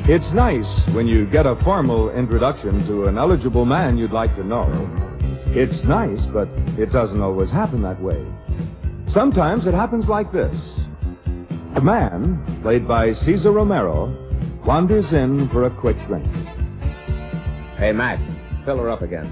It's nice when you get a formal introduction to an eligible man you'd like to know. It's nice, but it doesn't always happen that way. Sometimes it happens like this. The man, played by Cesar Romero, wanders in for a quick drink. Hey, Mac, fill her up again.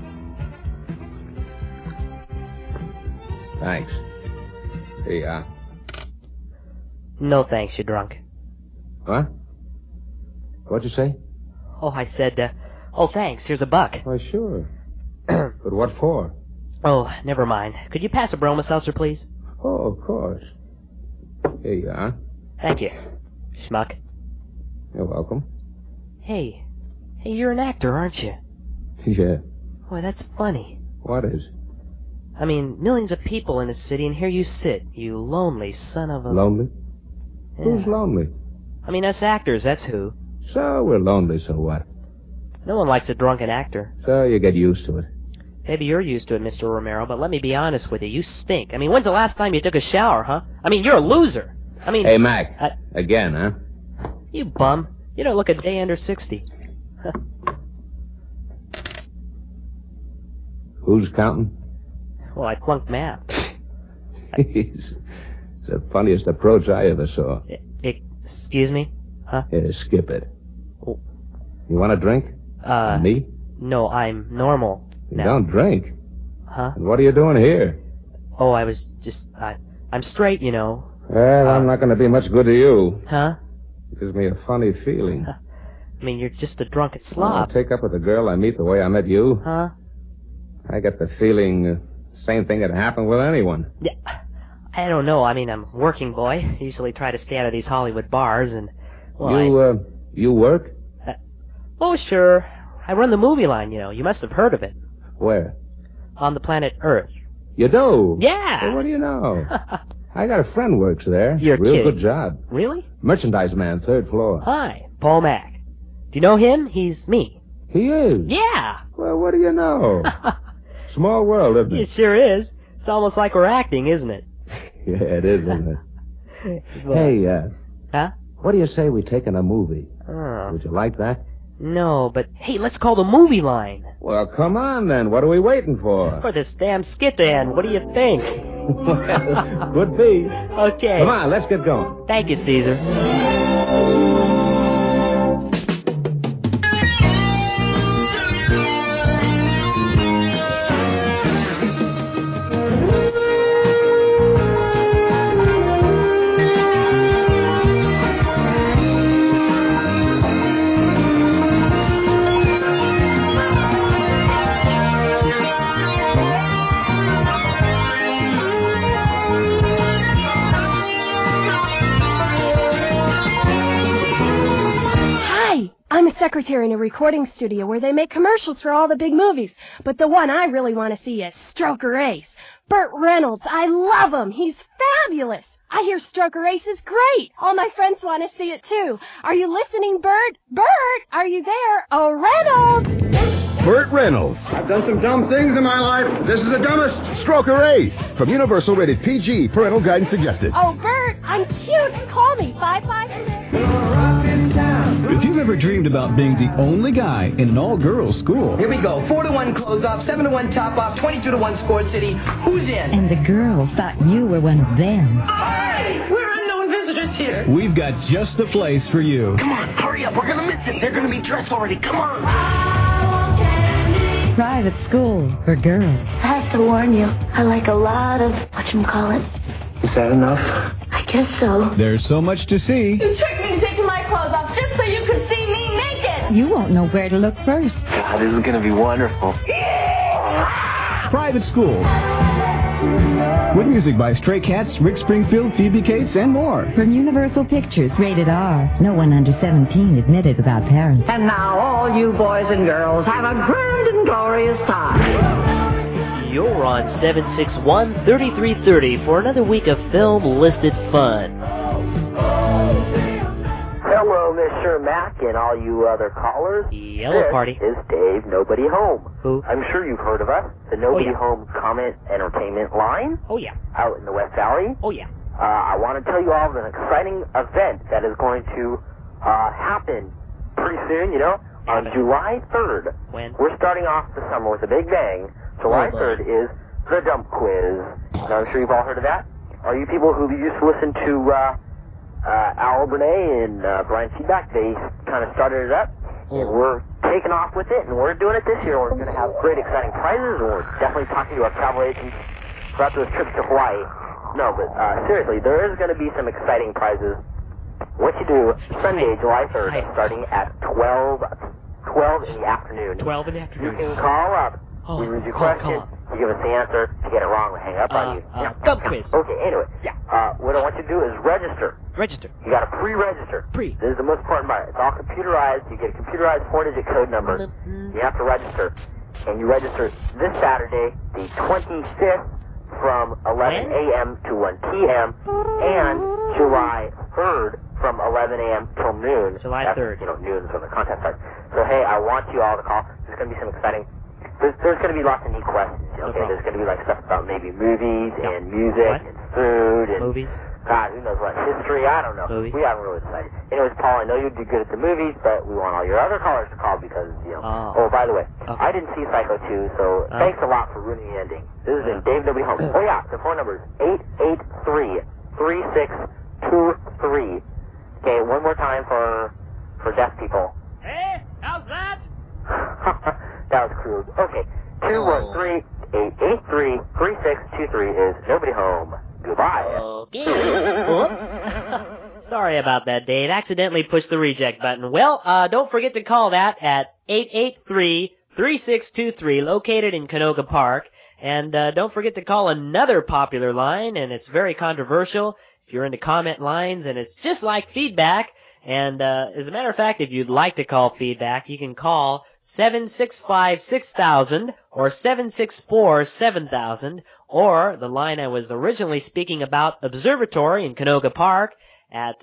Thanks. Here you are. No thanks, you're drunk. What? What'd you say? Oh, I said, oh, thanks, here's $1. Why, sure. But what for? Oh, never mind. Could you pass a Broma seltzer, please? Oh, of course. Here you are. Thank you, schmuck. You're welcome. Hey, you're an actor, aren't you? Yeah. Boy, that's funny. What is? I mean, millions of people in the city, and here you sit, you lonely son of a... Lonely? Yeah. Who's lonely? I mean, us actors, that's who. So we're lonely, so what? No one likes a drunken actor. So you get used to it. Maybe you're used to it, Mr. Romero, but let me be honest with you. You stink. I mean, when's the last time you took a shower, huh? I mean, you're a loser. I mean... Hey, Mac. Again, huh? You bum. You don't look a day under 60. Who's counting? Well, I flunked math. It's the funniest approach I ever saw. Excuse me? Huh? Yeah, skip it. Oh. You want a drink? Me? No, I'm normal You now. don't drink. Huh? And what are you doing here? Oh, I was just... I'm straight, you know. Well, I'm not going to be much good to you. Huh? It gives me a funny feeling. I mean, you're just a drunken I'll slob. take up with a girl I meet the way I met you. Huh? I get the feeling same thing could happen with anyone. Yeah. I don't know. I mean, I'm a working boy. I usually try to stay out of these Hollywood bars, and... Well, you work? Oh, sure. I run the movie line, you know. You must have heard of it. Where? On the planet Earth. You do? Yeah. Well, what do you know? I got a friend works there. You're Real kidding. good job. Really? Merchandise man, 3rd floor. Hi, Paul Mack. Do you know him? He's me. He is? Yeah. Well, what do you know? Small world, isn't it? It sure is. It's almost like we're acting, isn't it? Yeah, it is, isn't it? Hey, Huh? what do you say we take in a movie? Oh. Would you like that? No, but hey, let's call the movie line. Well, come on then. What are we waiting for? For this damn skit to end. What do you think? Well, could be. Okay. Come on, let's get going. Thank you, Caesar. I'm a secretary in a recording studio where they make commercials for all the big movies. But the one I really want to see is Stroker Ace. Burt Reynolds, I love him. He's fabulous. I hear Stroker Ace is great. All my friends want to see it too. Are you listening, Burt? Burt, are you there? Oh, Reynolds! Burt Reynolds. I've done some dumb things in my life. This is the dumbest. Stroker Ace. From Universal, rated PG. Parental guidance suggested. Oh, Burt, I'm cute. Call me. 556. If you've ever dreamed about being the only guy in an all-girls school... Here we go. 4-to-1 close-off, 7-to-1 top-off, 22-to-1 Sport City. Who's in? And the girls thought you were one of them. Hey! We're unknown visitors here. We've got just the place for you. Come on, hurry up. We're going to miss it. They're going to be dressed already. Come on. Private school for girls. I have to warn you, I like a lot of whatchamacallit. Is that enough? I guess so. There's so much to see. You tricked me to taking my clothes off just so you could see me naked. You won't know where to look first. God, this is going to be wonderful. Private school. With music by Stray Cats, Rick Springfield, Phoebe Cates, and more. From Universal Pictures, rated R. No one under 17 admitted without parents. And now all you boys and girls have a grand and glorious time. You're on 761-3330 for another week of film-listed fun. Hello, Mr. Mac and all you other callers. Yellow Party. This is Dave, Nobody Home. Who? I'm sure you've heard of us. The Nobody Home Comment Entertainment Line. Oh, yeah. Out in the West Valley. Oh, yeah. I want to tell you all of an exciting event that is going to happen pretty soon, you know, on July 3rd. When? We're starting off the summer with a big bang. July 3rd is the Dump Quiz. Now, I'm sure you've all heard of that. Are you people who used to listen to Al Burnett and Brian Feedback? They kind of started it up, and we're taking off with it, and we're doing it this year. We're going to have great, exciting prizes, and we're definitely talking to our travel agents about those trips to Hawaii. No, but seriously, there is going to be some exciting prizes. What you do Sunday, July 3rd, starting at 12 in the afternoon. 12 in the afternoon. You can call up. We read your question. You give us the answer. If you get it wrong, we hang up on you. Dump quiz. Okay, anyway. What I want you to do is register. Register. You got to pre-register. This is the most important part. It's all computerized. You get a computerized 4-digit code number. You have to register. And you register this Saturday, the 25th, from 11 a.m. to 1 p.m. and July 3rd from 11 a.m. till noon. July 3rd. You know, noon is when the contest starts. So, hey, I want you all to call. There's going to be some exciting... There's going to be lots of neat questions. Okay, there's going to be like stuff about maybe movies and music and food and... Movies? God, who knows what? History? I don't know. Movies? We haven't really decided. Anyways, Paul, I know you do good at the movies, but we want all your other callers to call because, you know... Oh, by the way, I didn't see Psycho 2, so thanks a lot for ruining the ending. This is in Dave Nobody Home. Oh, yeah, the phone number is 883-3623. Okay, one more time for deaf people. Hey, how's that? That was crude. Okay, 213-883-3623 is Nobody Home. Goodbye. Okay. Oops. Sorry about that, Dave. Accidentally pushed the reject button. Well, don't forget to call that at 883-3623, located in Canoga Park. And don't forget to call another popular line, and it's very controversial if you're into comment lines, and it's just like feedback. And as a matter of fact, if you'd like to call feedback, you can call 765-6000 or 764-7000, or the line I was originally speaking about, Observatory in Canoga Park, at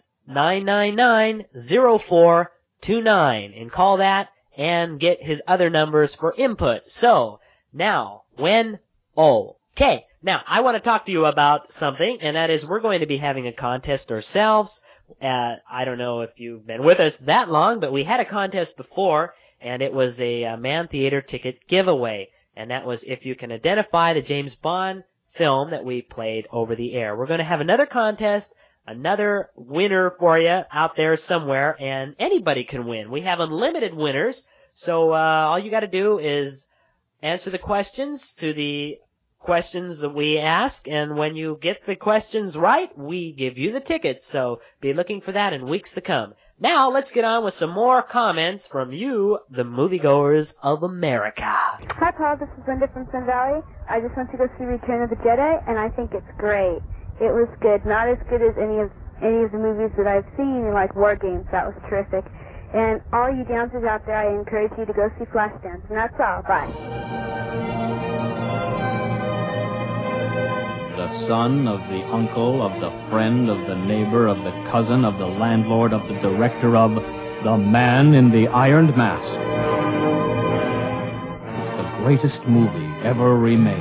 999-0429, and call that and get his other numbers for input. So, now, okay. Now, I want to talk to you about something, and that is we're going to be having a contest ourselves. I don't know if you've been with us that long, but we had a contest before, and it was a Man Theater ticket giveaway. And that was if you can identify the James Bond film that we played over the air. We're going to have another contest, another winner for you out there somewhere, and anybody can win. We have unlimited winners, so all you got to do is answer the questions to the questions that we ask, and when you get the questions right, we give you the tickets, so be looking for that in weeks to come. Now, let's get on with some more comments from you, the moviegoers of America. Hi, Paul. This is Linda from Sun Valley. I just went to go see Return of the Jedi, and I think it's great. It was good. Not as good as any of the movies that I've seen, like War Games. That was terrific. And all you dancers out there, I encourage you to go see Flashdance. And that's all. Bye. The son of the uncle of the friend of the neighbor of the cousin of the landlord of the director of The Man in the Iron Mask. It's the greatest movie ever remade.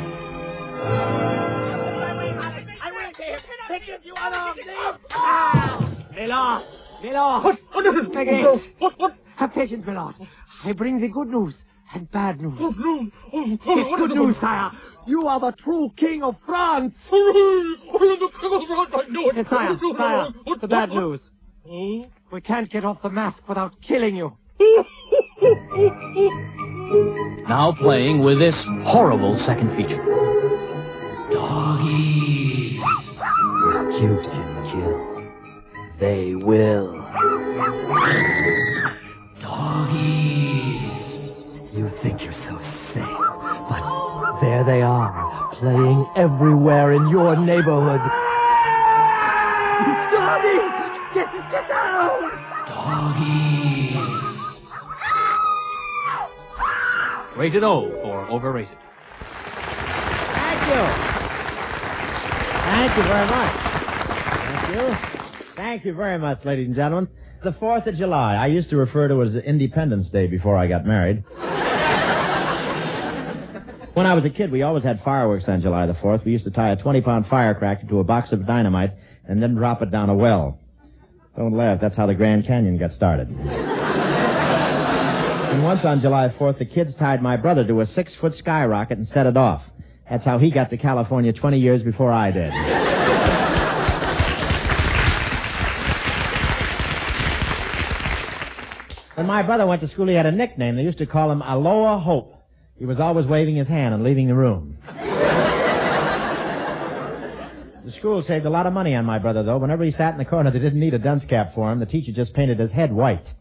I will take this, you unarmed thief! Milord! Milord! What? Have patience, Milord. I bring the good news and bad news. It's good news, sire. You are the true king of France. I am the king of France, I know it. Yes, sire, the bad news. We can't get off the mask without killing you. Now playing with this horrible second feature. Doggies. You can kill. They will. Doggies. You think you're so safe, but there they are, playing everywhere in your neighborhood. Doggies! Get down! Doggies. Rated O for overrated. Thank you. Thank you very much. Thank you. Thank you very much, ladies and gentlemen. The 4th of July. I used to refer to it as Independence Day before I got married. When I was a kid, we always had fireworks on July the 4th. We used to tie a 20-pound firecracker to a box of dynamite and then drop it down a well. Don't laugh. That's how the Grand Canyon got started. And once on July 4th, the kids tied my brother to a 6-foot skyrocket and set it off. That's how he got to California 20 years before I did. When my brother went to school, he had a nickname. They used to call him Aloha Hope. He was always waving his hand and leaving the room. The school saved a lot of money on my brother, though. Whenever he sat in the corner, they didn't need a dunce cap for him. The teacher just painted his head white.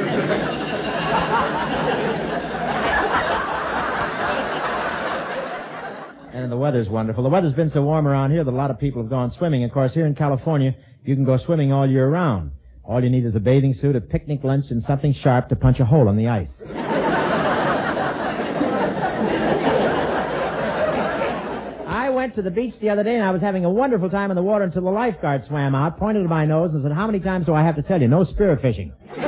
And the weather's wonderful. The weather's been so warm around here that a lot of people have gone swimming. Of course, here in California, you can go swimming all year round. All you need is a bathing suit, a picnic lunch, and something sharp to punch a hole in the ice. I went to the beach the other day, and I was having a wonderful time in the water until the lifeguard swam out, pointed at my nose, and said, "How many times do I have to tell you? No spear fishing."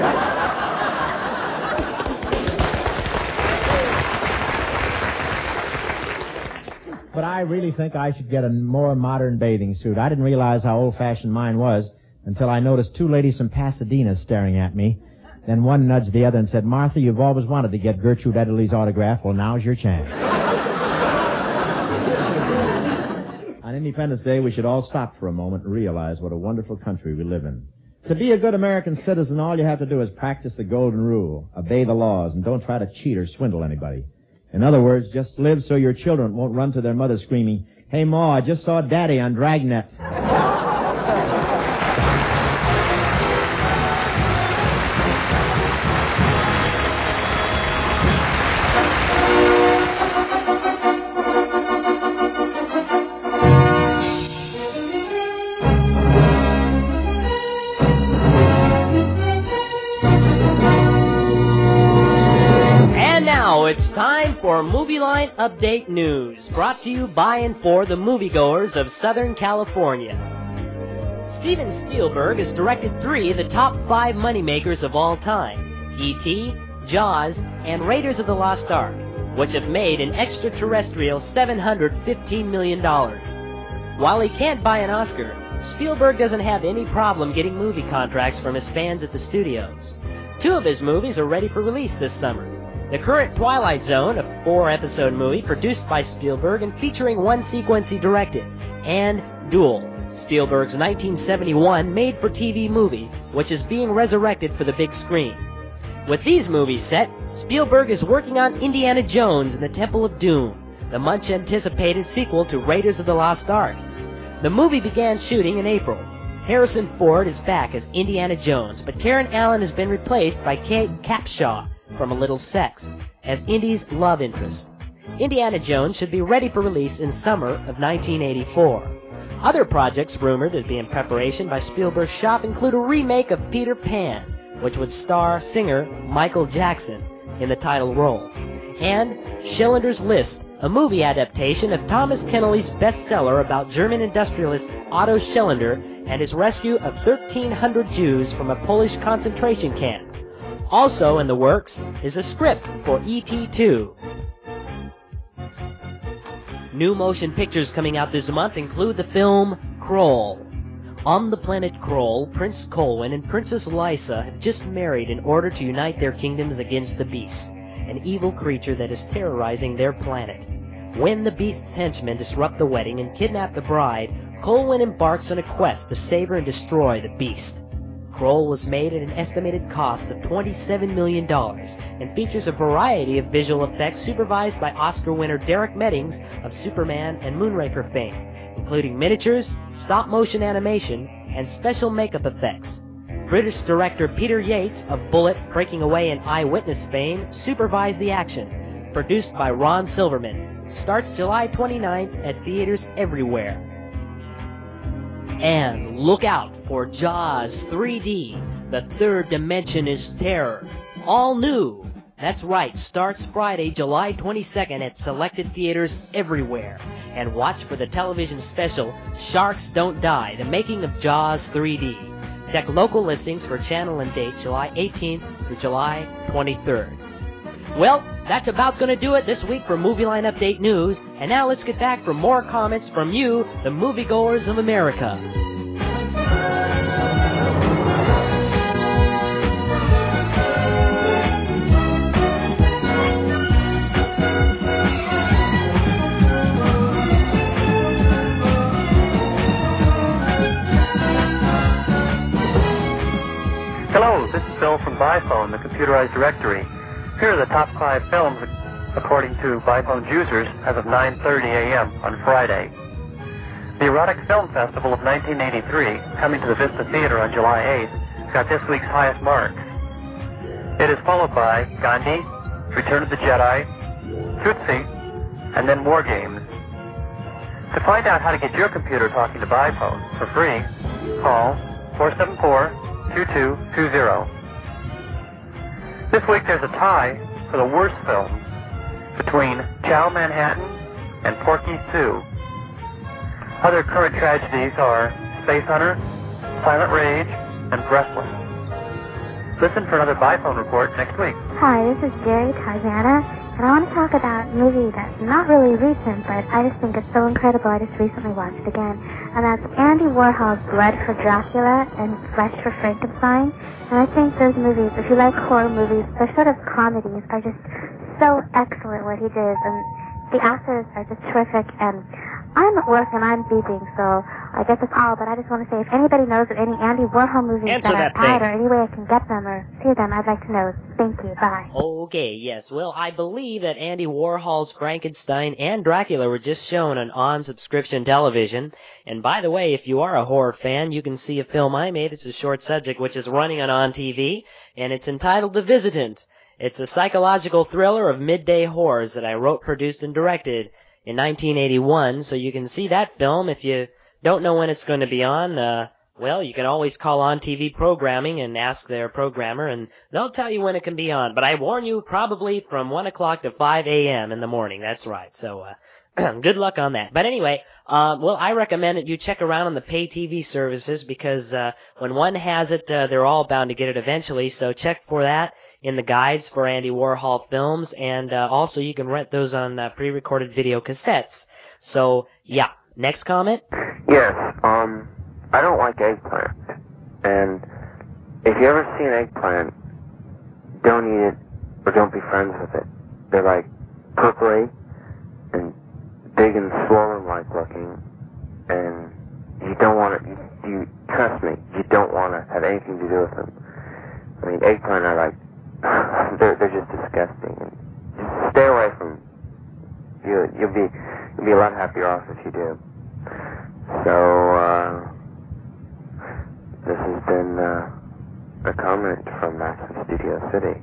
But I really think I should get a more modern bathing suit. I didn't realize how old-fashioned mine was until I noticed two ladies from Pasadena staring at me. Then one nudged the other and said, "Martha, you've always wanted to get Gertrude Ederle's autograph. Well, now's your chance." On Independence Day, we should all stop for a moment and realize what a wonderful country we live in. To be a good American citizen, all you have to do is practice the golden rule, obey the laws, and don't try to cheat or swindle anybody. In other words, just live so your children won't run to their mother screaming, "Hey, Ma, I just saw Daddy on Dragnet." It's time for Movie Line Update News, brought to you by and for the moviegoers of Southern California. Steven Spielberg has directed 3 of the top 5 moneymakers of all time, E.T., Jaws, and Raiders of the Lost Ark, which have made an extraterrestrial $715 million. While he can't buy an Oscar, Spielberg doesn't have any problem getting movie contracts from his fans at the studios. 2 of his movies are ready for release this summer. The current Twilight Zone, a 4-episode movie produced by Spielberg and featuring 1 sequence he directed, and Duel, Spielberg's 1971 made-for-TV movie, which is being resurrected for the big screen. With these movies set, Spielberg is working on Indiana Jones and the Temple of Doom, the much-anticipated sequel to Raiders of the Lost Ark. The movie began shooting in April. Harrison Ford is back as Indiana Jones, but Karen Allen has been replaced by Kate Capshaw from A Little Sex as Indy's love interest. Indiana Jones should be ready for release in summer of 1984. Other projects rumored to be in preparation by Spielberg's shop include a remake of Peter Pan, which would star singer Michael Jackson in the title role, and Schindler's List, a movie adaptation of Thomas Keneally's bestseller about German industrialist Otto Schindler and his rescue of 1,300 Jews from a Polish concentration camp. Also in the works is a script for E.T. 2. New motion pictures coming out this month include the film Kroll. On the planet Kroll, Prince Colwyn and Princess Lysa have just married in order to unite their kingdoms against the Beast, an evil creature that is terrorizing their planet. When the Beast's henchmen disrupt the wedding and kidnap the bride, Colwyn embarks on a quest to save her and destroy the Beast. Kroll was made at an estimated cost of $27 million and features a variety of visual effects supervised by Oscar winner Derek Mettings of Superman and Moonraker fame, including miniatures, stop-motion animation, and special makeup effects. British director Peter Yates of Bullet, Breaking Away, and Eyewitness fame supervised the action. Produced by Ron Silverman. Starts July 29th at theaters everywhere. And look out for Jaws 3D. The third dimension is terror. All new. That's right, starts Friday, July 22nd at selected theaters everywhere. And watch for the television special, Sharks Don't Die, the making of Jaws 3D. Check local listings for channel and date July 18th through July 23rd. Well, that's about going to do it this week for Movie Line Update News. And now let's get back for more comments from you, the moviegoers of America. Hello, this is Bill from BiPhone, the computerized directory. Here are the top 5 films according to BiPhone's users as of 9:30 a.m. on Friday. The Erotic Film Festival of 1983, coming to the Vista Theater on July 8th, got this week's highest marks. It is followed by Gandhi, Return of the Jedi, Tootsie, and then War Games. To find out how to get your computer talking to BiPhone for free, call 474-2220. This week there's a tie for the worst film between Chow Manhattan and Porky's 2. Other current tragedies are Space Hunter, Silent Rage, and Breathless. Listen for another BiPhone report next week. Hi, this is Jerry Tarzana, and I want to talk about a movie that's not really recent, but I just think it's so incredible. I just recently watched it again, and that's Andy Warhol's Blood for Dracula and Flesh for Frankenstein. And I think those movies, if you like horror movies, they're sort of comedies, are just so excellent what he did, and the actors are just terrific. And I'm at work and I'm beeping, so I get the call, but I just want to say if anybody knows of any Andy Warhol movies Answer that are out or any way I can get them or see them, I'd like to know. Thank you. Bye. Okay, yes. Well, I believe that Andy Warhol's Frankenstein and Dracula were just shown on subscription television. And by the way, if you are a horror fan, you can see a film I made. It's a short subject which is running on TV, and it's entitled The Visitant. It's a psychological thriller of midday horrors that I wrote, produced, and directed in 1981, so you can see that film. If you don't know when it's going to be on, well, you can always call On TV Programming and ask their programmer, and they'll tell you when it can be on. But I warn you, probably from 1 o'clock to 5 a.m. in the morning. That's right. So, good luck on that. But anyway, well, I recommend that you check around on the pay TV services because when one has it, they're all bound to get it eventually. So check for that in the guides for Andy Warhol films, and also you can rent those on pre-recorded video cassettes. So, yeah. Next comment? Yes, I don't like eggplant. And if you ever see an eggplant, don't eat it or don't be friends with it. They're like purpley and big and swollen-like looking, and you don't want to, you trust me, you don't want to have anything to do with them. I mean, eggplant are like, they're just disgusting. And just stay away from them. You'll be a lot happier off if you do. So, this has been a comment from Max in Studio City.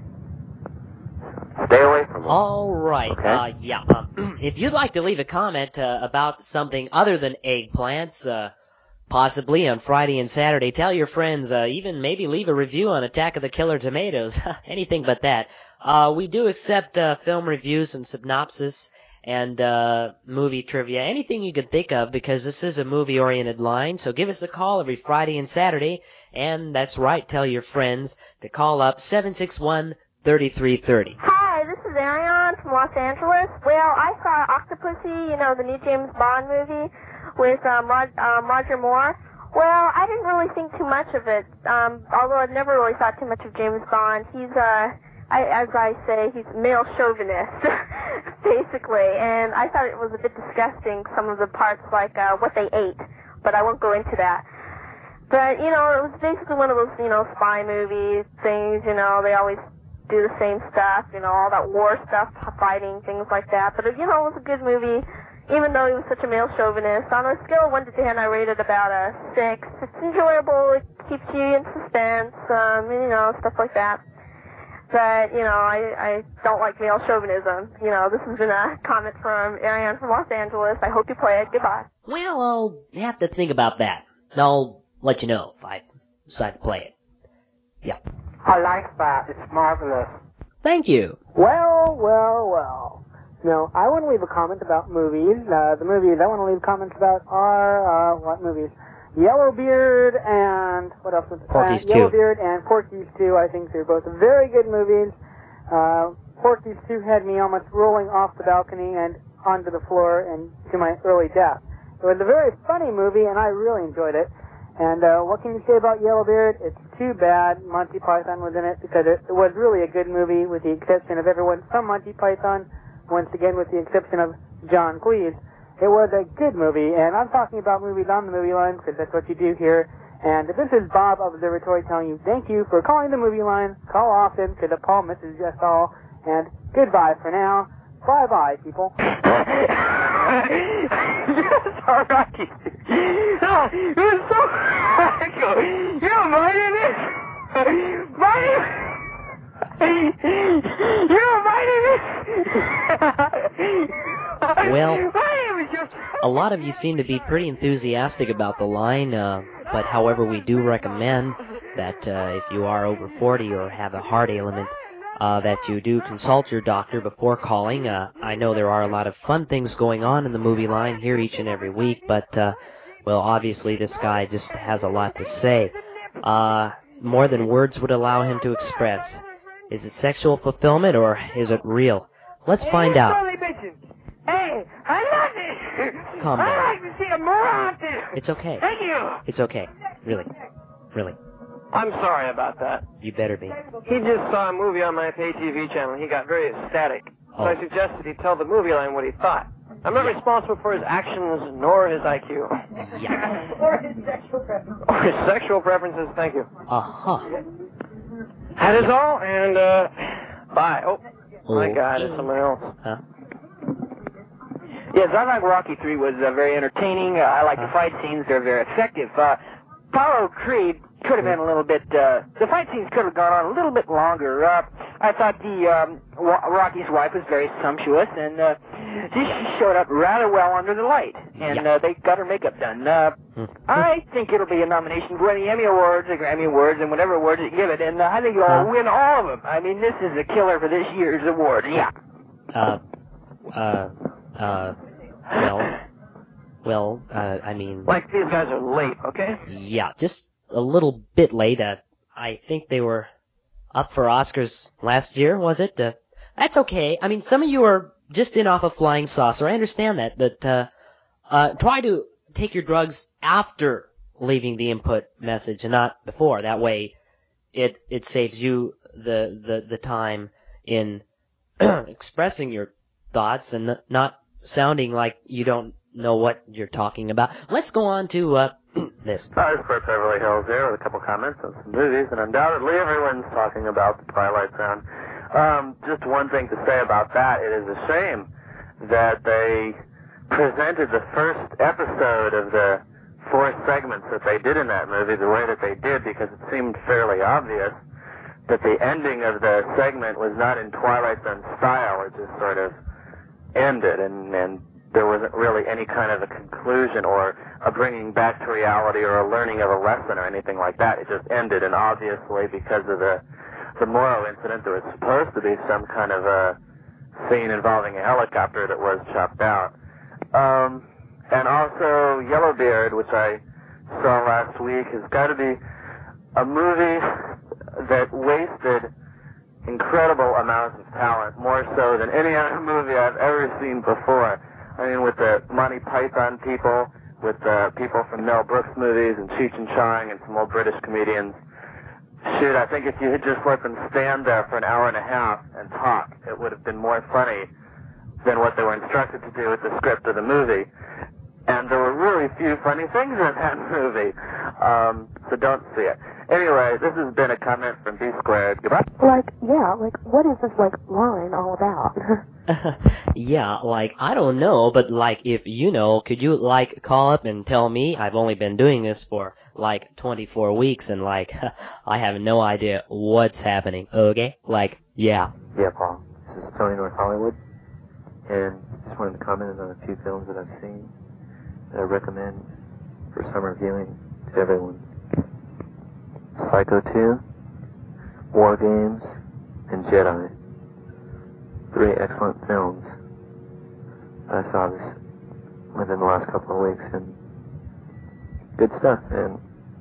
So stay away from them. All right. Okay? Yeah. If you'd like to leave a comment about something other than eggplants, possibly on Friday and Saturday, tell your friends, even maybe leave a review on Attack of the Killer Tomatoes. Anything but that. We do accept film reviews and synopsis and movie trivia, anything you can think of, because this is a movie-oriented line. So give us a call every Friday and Saturday, and that's right, tell your friends to call up 761-3330. Hi, this is Ariane from Los Angeles. Well, I saw Octopussy, you know, the new James Bond movie with Roger Moore. Well, I didn't really think too much of it, although I've never really thought too much of James Bond. He's, as I say, he's male chauvinist, basically, and I thought it was a bit disgusting, some of the parts, like what they ate, but I won't go into that. But, you know, it was basically one of those, you know, spy movie things, you know, they always do the same stuff, you know, all that war stuff, fighting, things like that. But, you know, it was a good movie, even though he was such a male chauvinist. On a scale of 1 to 10, I rated about a 6. It's enjoyable, it keeps you in suspense, you know, stuff like that. But, you know, I don't like male chauvinism. You know, this has been a comment from Ariane from Los Angeles. I hope you play it. Goodbye. Well, I'll have to think about that. I'll let you know if I decide to play it. Yeah. I like that. It's marvelous. Thank you. Well. No, I want to leave a comment about movies. The movies I want to leave comments about are, what movies? Yellowbeard and, what else? Porky's 2. Yellowbeard and Porky's 2. I think they're both very good movies. Porky's 2 had me almost rolling off the balcony and onto the floor and to my early death. It was a very funny movie, and I really enjoyed it. And what can you say about Yellowbeard? It's too bad Monty Python was in it, because it was really a good movie, with the exception of everyone from Monty Python, once again with the exception of John Cleese. It was a good movie, and I'm talking about movies on the movie line, because that's what you do here. And this is Bob of Observatory telling you thank you for calling the movie line. Call often, because the Paul misses us all. And goodbye for now. Bye-bye, people. Yes, all right. Oh, it was so cool. You're my name. Well, a lot of you seem to be pretty enthusiastic about the line, but however, we do recommend that if you are over 40 or have a heart ailment, that you do consult your doctor before calling. I know there are a lot of fun things going on in the movie line here each and every week, but, well, obviously this guy just has a lot to say. More than words would allow him to express. Is it sexual fulfillment or is it real? Let's find out. Hey, I love this. Calm down. I like to see a more often. It's okay. Thank you. It's okay. Really. Really. I'm sorry about that. You better be. He just saw a movie on my pay TV channel. He got very ecstatic. So I suggested he tell the movie line what he thought. I'm not responsible for his actions nor his IQ. Yeah. Or his sexual preferences. Or his sexual preferences, thank you. Uh-huh. That is all, and, bye. Oh, my God, it's someone else. Huh? Yes, I like Rocky 3 was very entertaining. I like the fight scenes. They're very effective. Apollo Creed could have been a little bit, the fight scenes could have gone on a little bit longer. I thought the, Rocky's wife was very sumptuous, and, she showed up rather well under the light. And, they got her makeup done. I think it'll be a nomination for any Emmy Awards or Grammy Awards and whatever awards you give it, and I think it'll win all of them. I mean, this is a killer for this year's award. Yeah. I mean... Like, these guys are late, okay? Yeah, just a little bit late. I think they were up for Oscars last year, was it? That's okay. I mean, some of you are just in off a flying saucer. I understand that, but try to take your drugs after leaving the input message and not before. That way, it saves you the time in expressing your thoughts and not sounding like you don't know what you're talking about. Let's go on to this. Hi, it's Bert Beverly Hills here with a couple comments on some movies, and undoubtedly everyone's talking about the Twilight Zone. Just one thing to say about that, it is a shame that they presented the first episode of the 4 segments that they did in that movie the way that they did, because it seemed fairly obvious that the ending of the segment was not in Twilight Zone style. It just sort of ended, and there wasn't really any kind of a conclusion or a bringing back to reality or a learning of a lesson or anything like that. It just ended, and obviously because of the Morrow incident, there was supposed to be some kind of a scene involving a helicopter that was chopped out. And also Yellowbeard, which I saw last week, has got to be a movie that wasted incredible amounts of talent, more so than any other movie I've ever seen before. I mean, with the Monty Python people, with the people from Mel Brooks movies, and Cheech and Chong, and some old British comedians. Shoot, I think if you had just let them stand there for an hour and a half and talk, it would have been more funny than what they were instructed to do with the script of the movie. And there were really few funny things in that movie. So don't see it. Anyway, this has been a comment from B Squared. Goodbye. What is this, line all about? Yeah, I don't know, but, if you know, could you, call up and tell me? I've only been doing this for, 24 weeks, and, I have no idea what's happening, okay? Yeah. Yeah, Paul. This is Tony North Hollywood, and just wanted to comment on a few films that I've seen that I recommend for summer viewing to everyone. Psycho 2, War Games, and Jedi. 3 excellent films. I saw this within the last couple of weeks, and good stuff, and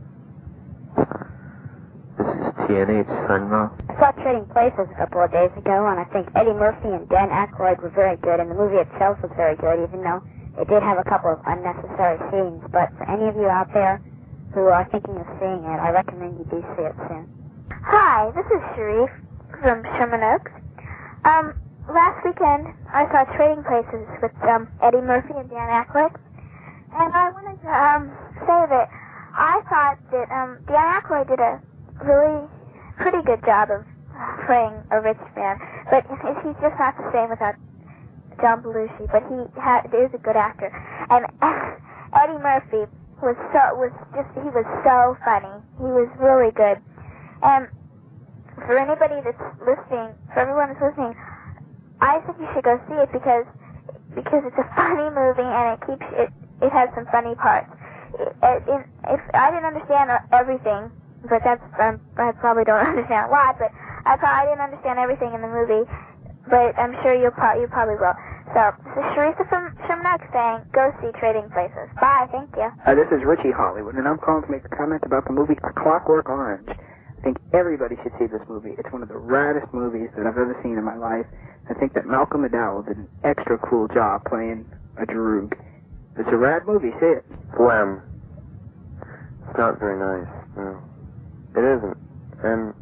this is TNH signing off. I saw Trading Places a couple of days ago, and I think Eddie Murphy and Dan Aykroyd were very good, and the movie itself was very good, even though it did have a couple of unnecessary scenes. But for any of you out there who are thinking of seeing it, I recommend you do see it soon. Hi, this is Sharif from Sherman Oaks. Last weekend I saw Trading Places with Eddie Murphy and Dan Aykroyd, and I wanted to say that I thought that Dan Aykroyd did a really pretty good job of playing a rich man, but he's just not the same without John Belushi. But he is a good actor, and Eddie Murphy was so funny. He was really good, and for anybody that's listening, for everyone that's listening, I think you should go see it because it's a funny movie and it has some funny parts. If I didn't understand everything, but I probably don't understand a lot, but I didn't understand everything in the movie, but I'm sure you probably will. So, this is Sharissa from Next saying, go see Trading Places. Bye, thank you. This is Richie Hollywood, and I'm calling to make a comment about the movie A Clockwork Orange. I think everybody should see this movie. It's one of the raddest movies that I've ever seen in my life. I think that Malcolm McDowell did an extra cool job playing a Droog. It's a rad movie, see it. Phlegm. It's not very nice, no. It isn't. And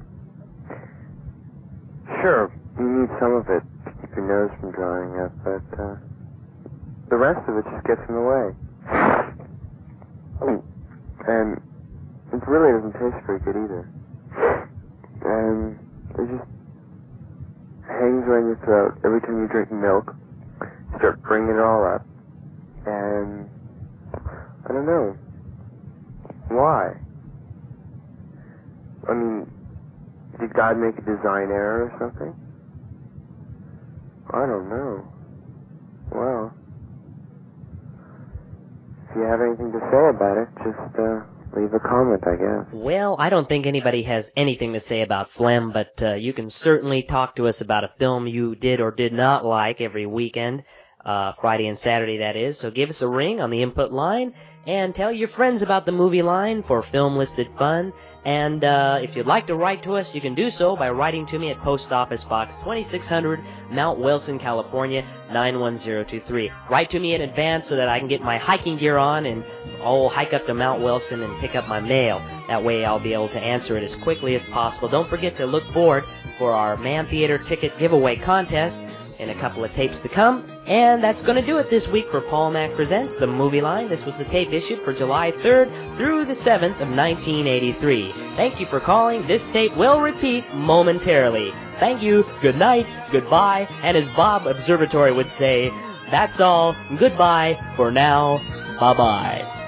sure, you need some of it to keep your nose from drying up, but the rest of it just gets in the way. And it really doesn't taste very good either. And it just hangs around your throat every time you drink milk. Start bringing it all up. And I don't know. Why? I mean, did God make a design error or something? I don't know. Well, if you have anything to say about it, just leave a comment, I guess. Well, I don't think anybody has anything to say about phlegm, but you can certainly talk to us about a film you did or did not like every weekend, Friday and Saturday, that is. So give us a ring on the input line and tell your friends about the movie line for Film Listed Fun. And if you'd like to write to us, you can do so by writing to me at Post Office Box 2600, Mount Wilson, California, 91023. Write to me in advance so that I can get my hiking gear on and I'll hike up to Mount Wilson and pick up my mail. That way I'll be able to answer it as quickly as possible. Don't forget to look forward for our Man Theater ticket giveaway contest in a couple of tapes to come. And that's going to do it this week for Paul Mack Presents The Movie Line. This was the tape issued for July 3rd through the 7th of 1983. Thank you for calling. This tape will repeat momentarily. Thank you, good night, goodbye, and as Bob Observatory would say, that's all, goodbye, for now, bye-bye.